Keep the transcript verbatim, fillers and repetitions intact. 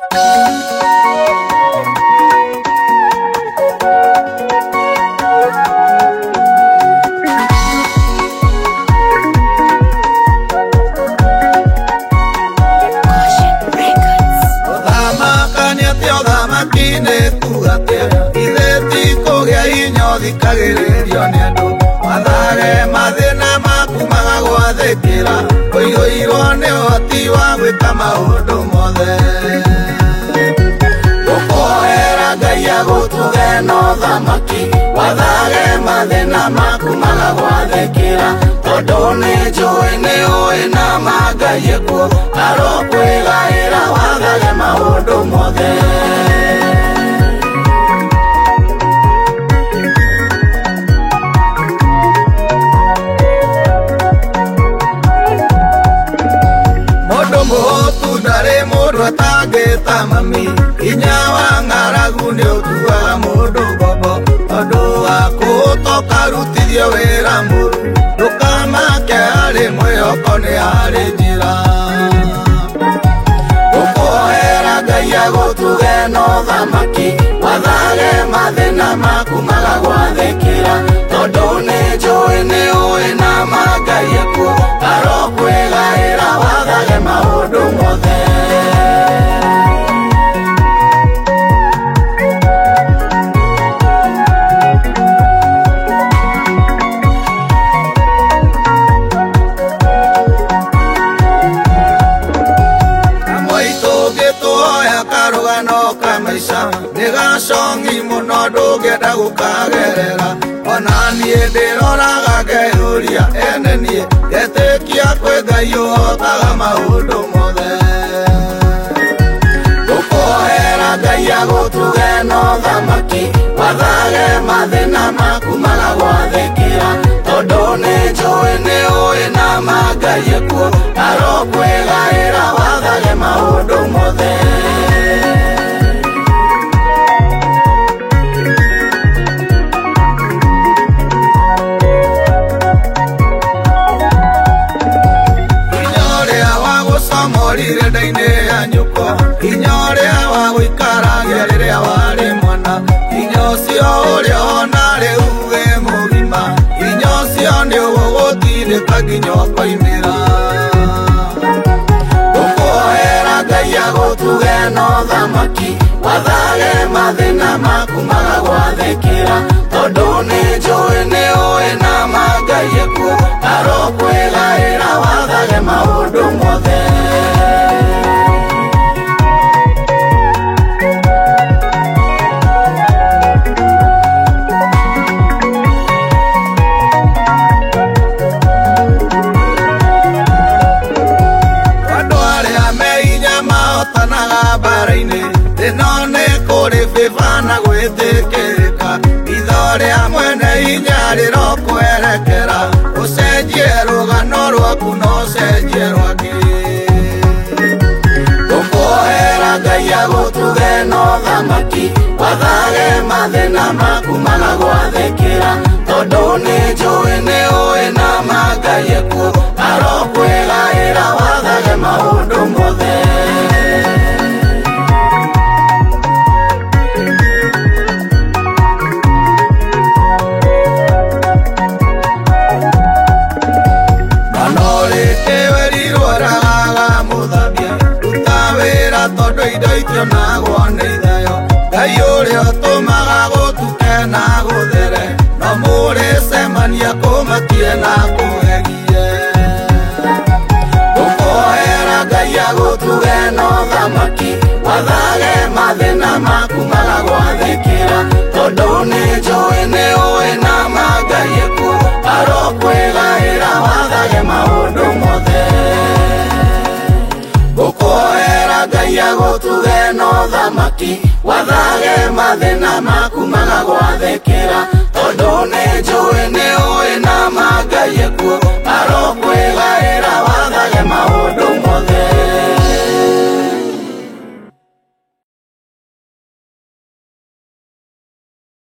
Thikagĩrĩrio nĩ andũ mathage mathĩna maku magagwathĩkĩra ũihũirwo nĩ ũhoti wa gwĩka maũndũ mothe gũkũhoera Ngai agũtuge na ũthamaki wathage mathĩna maku magagwathĩkĩra tondũ nĩ njũĩ nĩ ũĩ na ma Ngai ekuo arokwĩgaĩra wathage maũndũ mothe atangĩta mami hinya wa ng'aragu nĩ ũtuaga mũndũ ngombo tondũ wa kũtokarutithio wĩra mũru ndũkamake harĩ mwĩhoko nĩ harĩ njĩra gũkũhoera Ngai agũtuge na ũthamaki wathage mathĩna maku magagwathĩkĩra tondũ nĩ njũĩ nĩ ũĩ na ma Ngai ekuo arokwĩgaĩra wathage maũndũ mothe nĩgacongi mũno ndũngĩenda gũkagerera ona niĩ ndĩroraga ngeyũria ene niĩ ngetĩkia kwĩ Ngai ũhotaga maũndũ mothe gũkũhoera Ngai agũtuge na ũthamaki wathage mathĩna maku magagwathĩkĩra tondũ nĩ njũĩ nĩ ũĩ na ma Ngai ekuo arokwĩgaĩra wathage maũndũ mothe rĩrĩa-inĩ ya nyũkwa hinya ũrĩa wa gũikaragia rĩrĩa warĩ mwana hinya ũcio ũrĩa ona rĩu wĩ mũgima hinya ũcio nĩ ũgũgũtindĩka nginya ũkoimĩra gũkũhoera Ngai agũtuge na ũthamaki wathage mathĩna maku magagwathĩkĩra tondũ nĩ njũĩ nĩ ũĩ na ma Ngai ekuo arokwĩgaĩra wathage maũndũ mothe na gwĩtĩkĩrĩka itho rĩa mwene hinya rĩrokwerekera ũcenjie rũgano rwaku na ũcenjie rwake gũkũhoera Ngai agũtuge na ũthamaki wathage mathĩna maku magagwathĩkĩra tondũ nĩ njũĩ nĩ ũĩ na ma Ngai ekuo arokwĩgaĩra wathage maũndũ mothe tondũ indo itionagwo nĩ thayo Ngai ũrĩa ũtũmaga gũtuke na gũthere no mũrĩcemania kũmakie na kũgegie gũkũhoera Ngai agũtuge na ũthamaki wathage mathĩna maku magagwathĩkĩra tondũ nĩ njũĩ nĩ ũĩ na ma Ngai ekuo arokwĩgaĩra wathage maũndũ mothe gũkũhoera Ngai agũtuge na ũthamaki wathage mathĩna maku